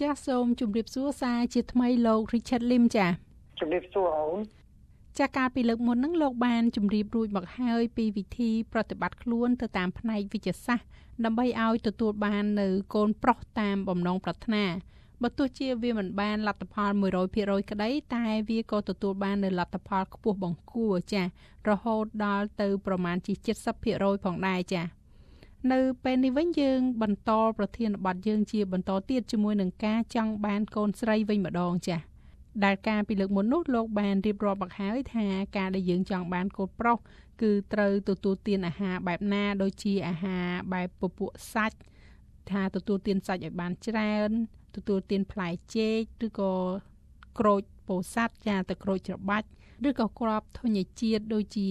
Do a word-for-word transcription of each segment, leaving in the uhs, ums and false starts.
ចាស់សូមជម្រាបសួរសាជាថ្មីលោក Richard Lim ចាជម្រាបសួរអូនចាកាលពីលើកមុនហ្នឹងលោកបានជម្រាបរួចមកហើយពីវិធីប្រតិបត្តិខ្លួនទៅតាមផ្នែកវិទ្យាសាស្ត្រដើម្បីឲ្យទទួលបាននៅកូនប្រុសតាមបំណងប្រាថ្នាបើទោះជាវាមិនបានលទ្ធផល មួយរយភាគរយ ក្តីតែវាក៏ទទួលបាននៅលទ្ធផលខ្ពស់បង្គួរចារហូតដល់ទៅប្រមាណជា เจ็ดสิบភាគរយ ផងដែរចានៅពេលនេះវិញយើងបន្តប្រធានបទយើងជាបន្តទៀតជាមួយនឹងការចង់បានកូនស្រីវិញម្ដងចាដែលការពីលើកមុននោះលោកបានរៀបរាប់មកហើយថាការដែលយើងចង់បានកូនប្រុសគឺត្រូវទទួលទានអាហារបែបណាដូចជាអាហារបែបពពួកសាច់ថាទទួលទានសាច់ឲ្យបានច្រើនទទួលទានផ្លែចេកឬក៏ក្រូចពោធិ៍សាត់ចាទៅក្រូចច្របាច់ឬក៏គ្រាប់ធញ្ញជាតិដូចជា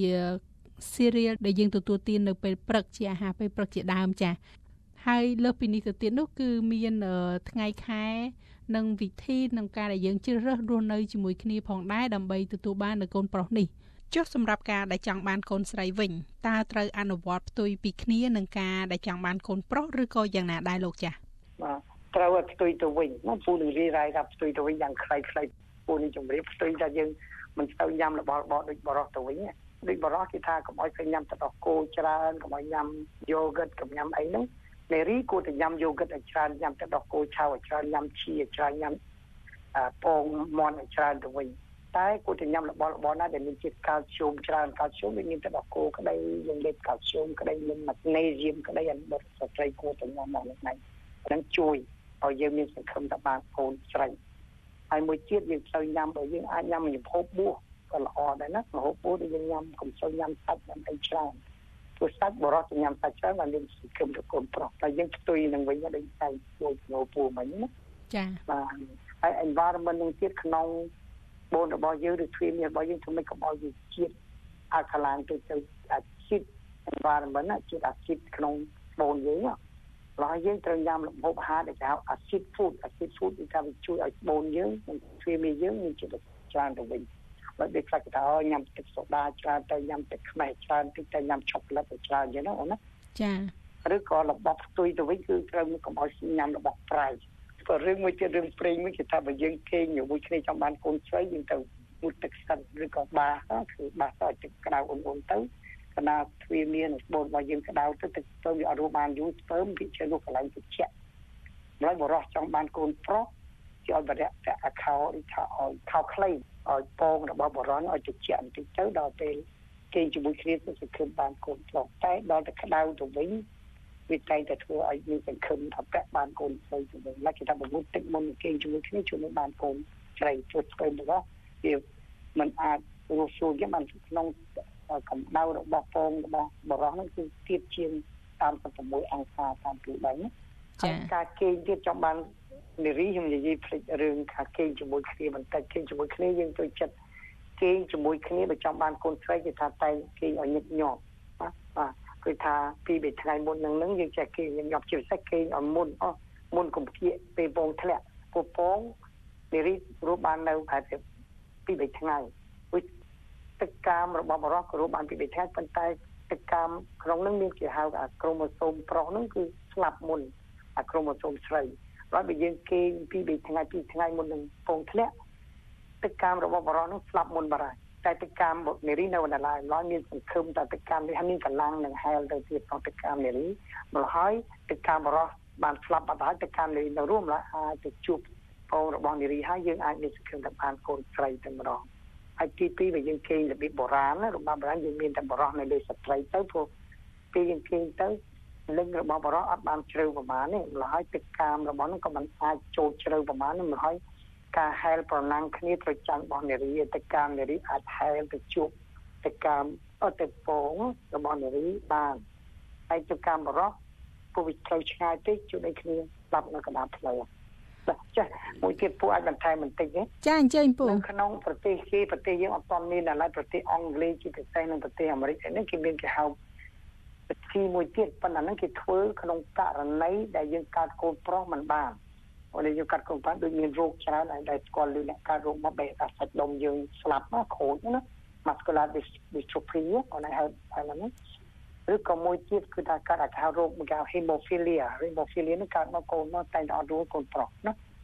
cereal ដែលយើងទទួលទាននៅពេលព្រឹកជាអាហារពេលព្រឹកជាដើមចាហើយលើសពីនេះទៅទៀតនោះគឺមានថ្ងៃខែនិងវិធីក្នុងការដែលយើងជ្រើសរើសរស់នៅជាមួយគ្នាផងដែរដើម្បីទទួលបាននូវកូនប្រុសនេះចុះសម្រាប់ការដែលចង់បានកូនស្រីវិញតើត្រូវអនុវត្តផ្ទុយពីគ្នានឹងការដែលចង់បានកូនប្រុសឬក៏យ៉ាងណាដែរលោកចា៎បាទត្រូវឲ្យផ្ទុយទៅវិញណាពូនឹងរីរាយថាផ្ទុយទៅវិញយ៉ាងខ្លីៗពូនឹងជម្រាបផ្ទុយថាយើងមិនទៅញ៉ាំរបស់របរដូចបរោះទៅវិញដូចបរោះគេថាកុំឲ្យទៅញ៉ាំទឹកដោះគោច្រើនកុំឲ្យញ៉ាំយូហ្គិតកុំញ៉ាំអីហ្នឹងនារីគួរតែញ៉ាំយូហ្គិតឲ្យច្រើនញ៉ាំទឹកដោះគោឆៅឲ្យច្រើនញ៉ាំឈីឲ្យច្រើនញ៉ាំពងមាន់ឲ្យច្រើនទៅវិញតែគួរតែញ៉ាំរបស់របរណាដែលមានជាតិកាល់ស្យូមច្រើនកាល់ស្យូមវាមានទឹកដោះគោក្តីយើងលេបកាល់ស្យូមក្តីមានម៉ាក្នេស្យូមក្តីអនុស្សាវរីយ៍គួរតែញ៉ាំមកនេះហ្នឹងជួយឲ្យយើងមានសង្ឃឹមថាបានកូនស្រីហើយមួយទៀតយើងត្រូវញ៉ាំបើយើងអាចញ៉ាំម្ហូបបួសក៏ល្អដែរណាម្ហូបបួសដែលយើងញ៉ាំកុំសូវញ៉ាំសាច់ញ៉ាំអីច្រើនព្រោះសាច់បរិសុទ្ធញ៉ាំសាច់ច្រើនបានមានសង្ឃឹមទៅកូនប្រុសតែយើងផ្ទុយនឹងវិញដូចតែជួយស្នូពូមិញណាចា៎បាទហើយ environment នឹងទៀតក្នុងបូនរបស់យើងឬទ្វារមានរបស់យើងធ្វើម៉េចកុំឲ្យវាជាតិអាល់កាឡានទៅទៅអាស៊ីត environment ណាជាតិអាស៊ីតក្នុងបូនយើងណាហើយយើងត្រូវញ៉ាំម្ហូបអាហារដែលគេហៅ acid food acid food គឺថាវាជួយឲ្យបូនយើងនិងទ្វារមានយើងមានជាតិច្រើនទៅវិញបើដូចខ្លះគេថាញ៉ាំទឹកសូដាច្រើនទៅញ៉ាំទឹកខ្មេះច្រើនតិចទៅញ៉ាំឆូក្លាតច្រើនអញ្ចឹងណាអូនណាចាឬក៏របស់ផ្ទុយទៅវិញគឺត្រូវកុំឲ្យញ៉ាំរបស់ប្រៃក៏រឿងមួយទៀតរឿងប្រេងមួយគេថាបើយើងគេងជាមួយគ្នាចង់បានកូនស្រីយើងទៅមុតទឹកសិនឬក៏បាសគឺបាសឲ្យទឹកក្តៅអ៊ុនៗទៅកណ្ដាលទ្វារមានស្បូនរបស់យើងក្តៅទៅទឹកទៅវាអត់រស់បានយូរស្ពើមវាជានោះកន្លែងទឹកជាក់ម្ល៉េះបរោះចង់បានកូនប្រុសជាឲ្យបរិយៈអាខោឬថាឲ្យខោខ្លីឲ្យពងរបស់បរោះឲ្យទឹកជាក់បន្តិចទៅដល់ពេលគេជាមួយគ្នាទៅសង្ឃឹមបានកូនប្រុសតែដល់តែក្តៅទៅវិញវាតែតែធ្វើឲ្យយើងសង្ឃឹមថាពាក់បានកូនស្រីទៅវិញឡាគេថាបង្រួបទឹកមុនគេជាមួយគ្នាជួយបានកូនស្រីធ្វើស្គមរបស់វាមិនអាចរស់ចូលយ៉ាងបានក្នុងកម្ដៅរបស់ពងរបស់បរោះហ្នឹងគឺទៀតជាងសាមសិបsáuអង្សាតាមពីដៃណាចាការគេងទៀតចង់បាននារីខ្ញុំនិយាយភ្លេចរឿងថាគេងជាមួយគ្នាបន្តិចគេងជាមួយគ្នាយើងចូលចិត្តគេងជាមួយគ្នាបើចង់បានកូនស្រីគេថាតែគេងឲ្យញឹកញាប់បាទបាទគឺថាពីរថ្ងៃមុនហ្នឹងហ្នឹងយើងចេះគេងញឹកញាប់ជាពិសេសគេងឲ្យមុនអស់មុនកំភៀកពេលពងធ្លាក់ពពងនារីរស់បាននៅប្រហែលពីរថ្ងៃទឹកកាមរបស់បរិសុទ្ធក៏រួមបានពីរថ្ងៃប៉ុន្តែទឹកកាមក្នុងនឹងមានគេហៅអាក្រូម៉ូសូមប្រុសហ្នឹងគឺស្លាប់មុនអាក្រូម៉ូសូមស្រីហើយបើយើងគេពីរថ្ងៃពីរថ្ងៃមុននឹងពងធ្លាក់ទឹកកាមរបស់បរិសុទ្ធហ្នឹងស្លាប់មុនបាត់ហើយតែទឹកកាមនារីនៅនៅឡើយឡើយមានសង្ឃឹមថាទឹកកាមនេះមានកម្លាំងនឹងហែលទៅទៀតក្នុងទឹកកាមនារីមកហើយទឹកកាមបរិសុទ្ធបានស្លាប់បាត់ហើយទឹកកាមនារីនៅរួមឡើយអាចទៅជួបពងរបស់នារីហើយយើងអាចមានសង្ឃឹមថាបានកូនស្រីតែម្ដងហើយទីពីរបើយើងគេងរបៀបបុរាណណារបស់បុរាណយើងមានតែបរោះនៅលើស្ត្រីទៅព្រោះពេលយើងគេងទៅលឹងរបស់បរោះអត់បានជ្រៅប្រមាណទេម្ល៉េះហើយទឹកកាមរបស់នោះក៏មិនអាចចូលជ្រៅប្រមាណទេម្ល៉េះហើយការហែលប្រណាំងគ្នាត្រូវចាំរបស់នារីទឹកកាមនារីអាចហែលទៅជួបទឹកកាមអត់ទៅពងរបស់នារីបានហើយទឹកកាមបរោះពួកវាត្រូវឆ្ងាយតិចជួយឲ្យគ្នាស្លាប់នៅកណ្ដាលផ្លូវចាមួយទៀតពូអាចបន្ថែមបន្តិចទេចាអញ្ជើញពូក្នុងប្រទេសគេប្រទេសយើងអត់ទាន់មានឡើយប្រទេសអង់គ្លេសជាពិសេសនៅប្រទេសអាមេរិកនេះគេមានគេហៅពិធីមួយទៀតប៉ុន្តែហ្នឹងគេធ្វើក្នុងករណីដែលយើងកើតកូនប្រុសមិនបានអូនយើងកាត់កូនប្រុសដូចមានរោគច្រើនហើយដែលស្គាល់ឮអ្នកកើតរោគមកបែរថាសាច់ដុំយើងស្លាប់ណាខូចណា muscular dystrophy អូនហើយហើយហ្នឹងឬក៏មួយទៀតគឺថាកើតអាការរោគមួយគេហៅ hemophilia hemophilia នេះកើតមកកូនមកតែអត់រួចកូនប្រុសណា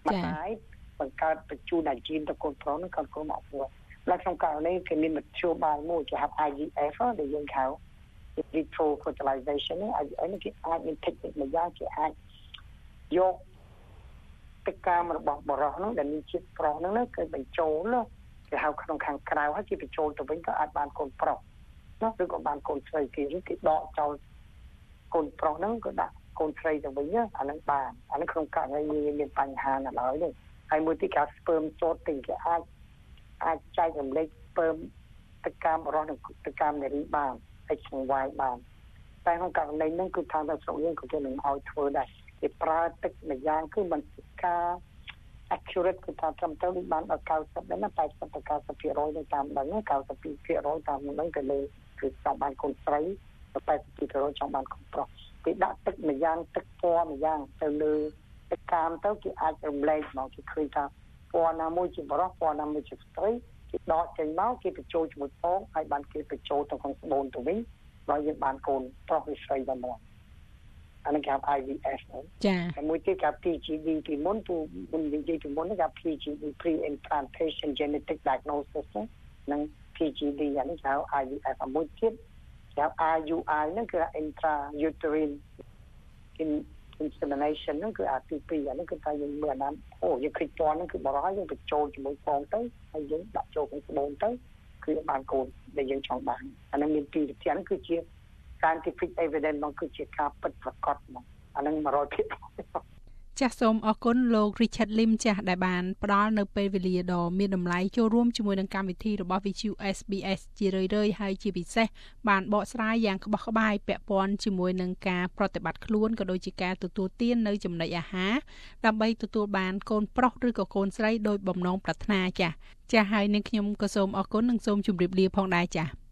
ម្ដាយបង្កើតបញ្ជូនអាជីនទៅកូនប្រុសនឹងគាត់ក៏មកពួរแล้วក្នុងករណីគេមានមធ្យោបាយមួយគេហៅ I V F ដែលយើងហៅ in vitro fertilization នេះ I V F នេះគេអាចមាន technique មួយយ៉ាងគេអាចយកទឹកកាមរបស់បរិសុទ្ធនោះដែលមានជាតិប្រុសហ្នឹងគឺបញ្ចូលគេហៅក្នុងខាងក្រៅហើយគេបញ្ចូលទៅវិញក៏អាចបានកូនប្រុសនោះឬក៏បានកូនស្រីគេឬគេដកចោលកូនប្រុសហ្នឹងក៏ដាក់កូនស្រីទៅវិញអាហ្នឹងបានអាហ្នឹងក្នុងករណីមានបញ្ហាណាឡើយទេហើយមួយទៀតគេ sperm sorting គេអាចអាចចែករំលែក sperm ទឹកកាមបរិសុទ្ធនិងទឹកកាមនារីបាន X និង Y បានតែក្នុងករណីហ្នឹងគឺថាដល់ស្រុកយើងក៏គេនឹងឲ្យធ្វើដែរគេប្រើទឹកម្យ៉ាងគឺมันការ accurate គឺថាត្រឹមត្រូវបានដល់九十ដែរណាeighty to ninety percent ទៅតាមដឹងninety-two percent តាមហ្នឹងទៅលើគឺចង់បានកូនស្រីeighty percent ចង់បានកូនប្រុសគេដាក់ទឹកម្យ៉ាងទឹកពណ៌ម្យ៉ាងទៅលើទឹកកាមទៅគេអាចរំលែកមកគេឃើញថាពណ៌ណាមួយជាបរិសុទ្ធពណ៌ណាមួយជាស្ត្រីគេដកចេញមកគេបញ្ចូលជាមួយពងហើយបានគេបញ្ចូលទៅក្នុងស្បូនទៅវិញហើយយើងបានកូនប្រុសឬស្រីបានមកអានេះគេហៅ I V F ចា៎ហើយមួយទៀតគេ P G D ពីមុនពូមុននិយាយពីមុនគេ P G D pre implantation genetic diagnosis និង P G D អានេះគេហៅ I V F មួយទៀតគេហៅ I U I ហ្នឹងគឺ intrauterine insemination ហ្នឹងគឺអាទីពីរអានេះគឺថាយើងមើលអាណាអូយើងឃើញពណ៌ហ្នឹងគឺបរិសុទ្ធយើងបញ្ចូលជាមួយពងទៅហើយយើងដាក់ចូលក្នុងស្បូនទៅគឺបានកូនដែលយើងចង់បានអានេះមានពីរប្រធានគឺជា scientific evidence មកគឺជាការពិតប្រាកដមកអានឹងone hundred percent ចាសសូមអរគុណលោក Richard Lim ចាស់ដែលបានផ្ដល់នៅពេលវេលាដ៏មានតម្លៃចូលរួមជាមួយនឹងកម្មវិធីរបស់ V T V S B S ជារឿយៗហើយជាពិសេសបានបកស្រាយយ៉ាងក្បោះក្បាយពាក់ព័ន្ធជាមួយនឹងការប្រតិបត្តិខ្លួនក៏ដូចជាការទទួលទាននៅចំណីអាហារដើម្បីទទួលបានកូនប្រុសឬក៏កូនស្រីដោយបំណងប្រាថ្នាចាស់ចាស់ហើយនឹងខ្ញុំក៏សូមអរគុណនិងសូមជម្រាបលាផងដែរចាស់